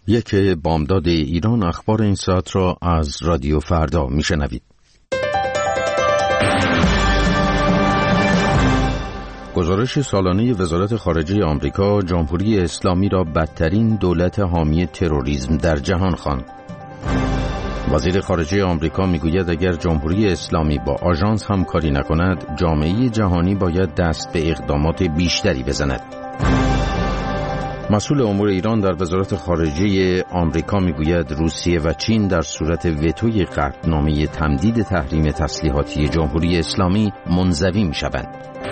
یک بامداد ایران اخبار این ساعت را از رادیو فردا میشنوید. گزارش سالانه وزارت خارجه آمریکا جمهوری اسلامی را بدترین دولت حامی تروریسم در جهان خواند. وزیر خارجه آمریکا میگوید اگر جمهوری اسلامی با آژانس همکاری نکند، جامعه جهانی باید دست به اقدامات بیشتری بزند. مسئول امور ایران در وزارت خارجه آمریکا میگوید روسیه و چین در صورت وتوی قطعنامه تمدید تحریم تسلیحاتی جمهوری اسلامی منزوی میشوند.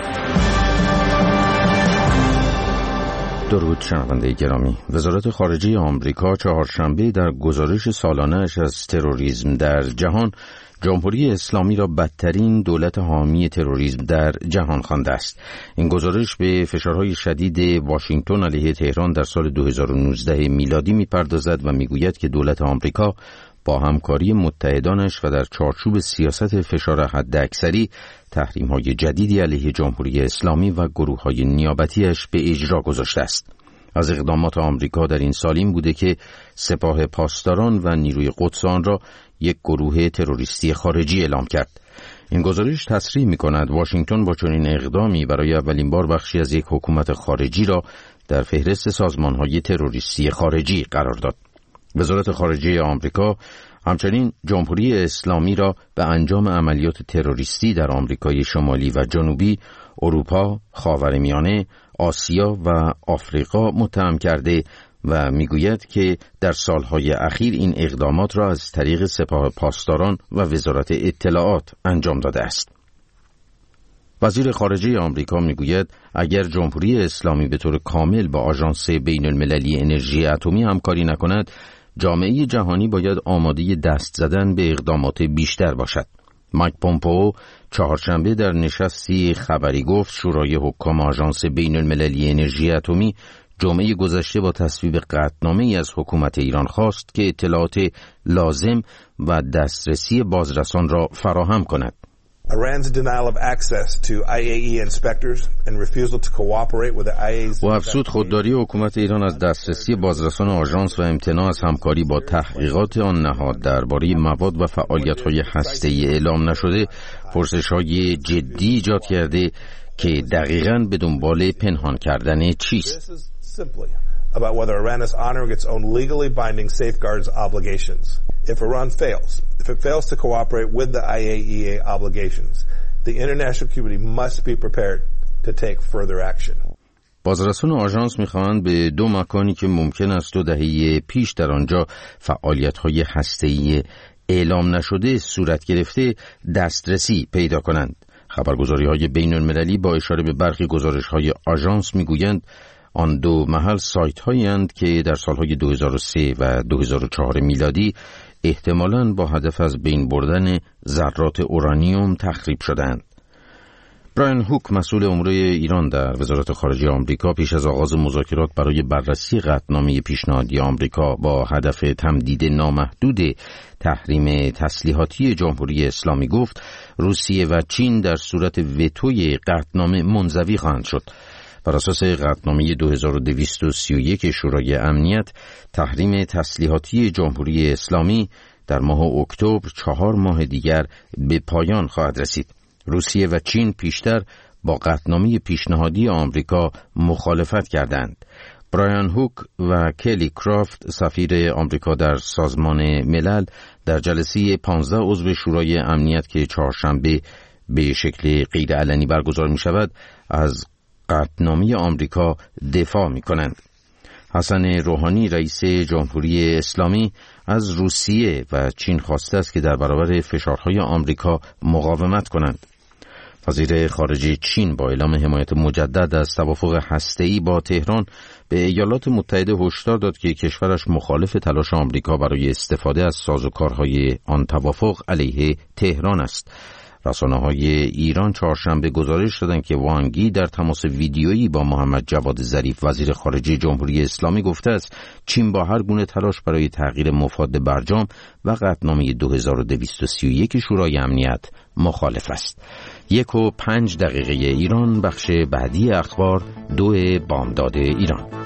درود شنونده گرامی. وزارت خارجه آمریکا چهارشنبه در گزارش سالانه‌اش از تروریسم در جهان جمهوری اسلامی را بدترین دولت حامی تروریسم در جهان خوانده است. این گزارش به فشارهای شدید واشنگتن علیه تهران در سال 2019 میلادی میپردازد و میگوید که دولت آمریکا با همکاری متحدانش و در چارچوب سیاست فشار حداکثری تحریم‌های جدیدی علیه جمهوری اسلامی و گروه‌های نیابتی‌اش به اجرا گذاشته است. از اقدامات آمریکا در این سال این بوده که سپاه پاسداران و نیروی قدس آن را یک گروه تروریستی خارجی اعلام کرد. این گزارش تصریح می‌کند واشنگتن با چنین اقدامی برای اولین بار بخشی از یک حکومت خارجی را در فهرست سازمان‌های تروریستی خارجی قرار داد. وزارت خارجه آمریکا همچنین جمهوری اسلامی را به انجام عملیات تروریستی در آمریکای شمالی و جنوبی، اروپا، خاورمیانه، آسیا و آفریقا متهم کرده و میگوید که در سالهای اخیر این اقدامات را از طریق سپاه پاسداران و وزارت اطلاعات انجام داده است. وزیر خارجه آمریکا میگوید اگر جمهوری اسلامی به طور کامل با آژانس بین المللی انرژی اتمی همکاری نکند، جامعه جهانی باید آماده دست زدن به اقدامات بیشتر باشد. مایک پومپئو چهارشنبه در نشستی خبری گفت شورای حکام آژانس بین المللی انرژی اتمی جمعه گذشته با تصویب قطعنامه‌ای از حکومت ایران خواست که اطلاعات لازم و دسترسی بازرسان را فراهم کند. و افزود خودداری حکومت ایران از دسترسی بازرسان آژانس و امتناع از همکاری با تحقیقات آن نهاد درباره مواد و فعالیت‌های هسته‌ای اعلام نشده پرسش‌های جدی ایجاد کرده که دقیقاً به دنبال پنهان کردن چیست. About whether Iran is honoring its own legally binding safeguards obligations. If it fails to cooperate with the IAEA obligations, the international community must be prepared to take further action. بازرسان آژانس می‌خواهند به دو مکانی که ممکن است 2 دهه پیش در آنجا فعالیت‌های هسته‌ای اعلام نشده صورت گرفته دسترسی پیدا کنند. خبرگزاری‌های بین‌المللی با اشاره به برخی گزارش‌های آژانس می‌گویند آن دو محل سایت‌هایی اند که در سالهای 2003 و 2004 میلادی احتمالاً با هدف از بین بردن ذرات اورانیوم تخریب شدند. برایان هوک مسئول امور ایران در وزارت خارجه آمریکا پیش از آغاز مذاکرات برای بررسی قطعنامه پیشنهادی آمریکا با هدف تمدید نامحدود تحریم تسلیحاتی جمهوری اسلامی گفت روسیه و چین در صورت وتوی قطعنامه منزوی خواهند شد. بر اساس قطعنامه 2231 شورای امنیت، تحریم تسلیحاتی جمهوری اسلامی در ماه اکتبر 4 ماه دیگر به پایان خواهد رسید. روسیه و چین پیشتر با قطعنامه پیشنهادی آمریکا مخالفت کردند. برایان هوک و کلی کرافت سفیر آمریکا در سازمان ملل در جلسه 15 عضو شورای امنیت که چهارشنبه به شکل غیرعلنی برگزار می شود از قطعنامه آمریکا دفاع می کنند. حسن روحانی رئیس جمهوری اسلامی از روسیه و چین خواسته است که در برابر فشارهای آمریکا مقاومت کنند. وزیر خارجه چین با اعلام حمایت مجدد از توافق هسته‌ای با تهران به ایالات متحده هشدار داد که کشورش مخالف تلاش آمریکا برای استفاده از سازوکارهای آن توافق علیه تهران است. رسانه‌های ایران چهارشنبه گزارش دادند که وانگ یی در تماس ویدیویی با محمد جواد ظریف وزیر خارجه جمهوری اسلامی گفته است چین با هر گونه تلاش برای تغییر مفاد برجام و قطعنامه 2231 شورای امنیت مخالف است. 1:05 ایران، بخش بعدی اخبار 2 بامداد ایران.